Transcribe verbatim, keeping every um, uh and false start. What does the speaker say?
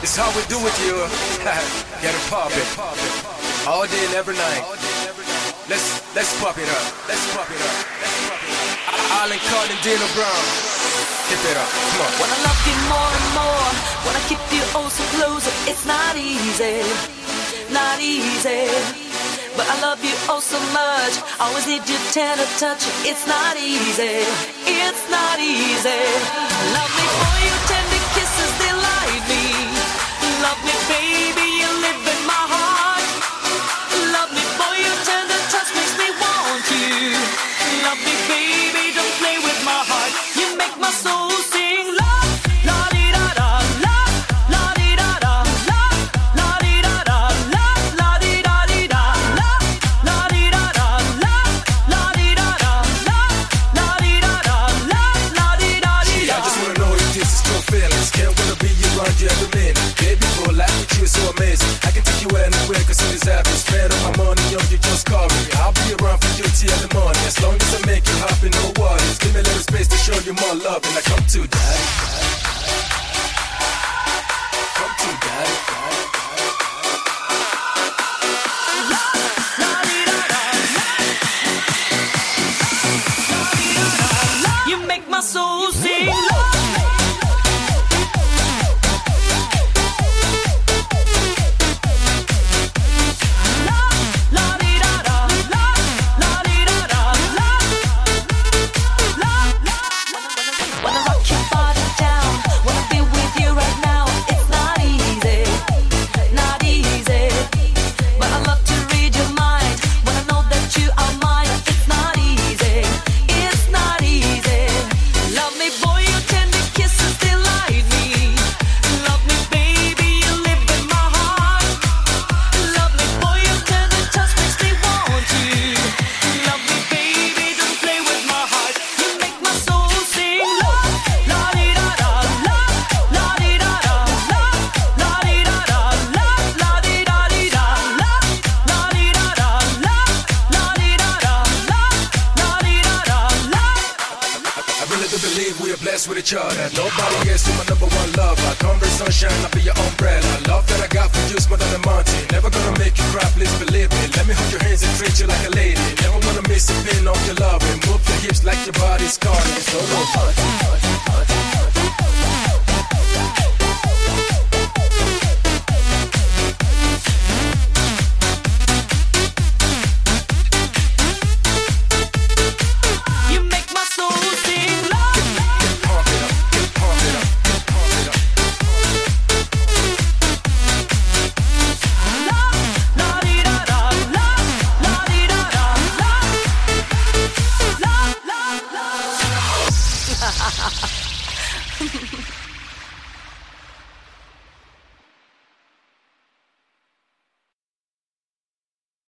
It's how we do it, you. Get it poppin'. All day and every night. Let's let's pop it up. Let's pop it up. Let's pop it up. Alan Carter and Dino Brown. Keep it up. Come on. Wanna love you more and more. Wanna keep you oh so close. It's not easy. Not easy. But I love you oh so much. Always need your tender touch. It's not easy. It's not easy. Love me for your tender kisses, delight me. Love me, baby, you live in my heart. Love me for your tender touch, makes me want you. Love me, baby, don't play with my heart. You make my soul sing love, la di da da, love, la di da da, love, la di da da, love, la di da di da, love, la di da da, love, la di da da, love, la di da da, love, la di da di da. I just wanna know if this is true feelings. Can't wanna be around you every minute. Baby, for life with you is so amazing. I can take you anywhere cause it is happy. Spend all my money on you, just call me. I'll be around for you till the morning. As long as I make you happy, no worries. Give me a little space to show you more love. And I come to daddy. Come to daddy. You make my soul sing love. With each other, nobody else is my number one lover. Come bring sunshine, I'll be your umbrella. Love that I got for you is more than a mountain. Never gonna make you cry, please believe me. Let me hold your hands and treat you like a lady. Never wanna miss a pin off your love and move your hips like your body's calling. So don't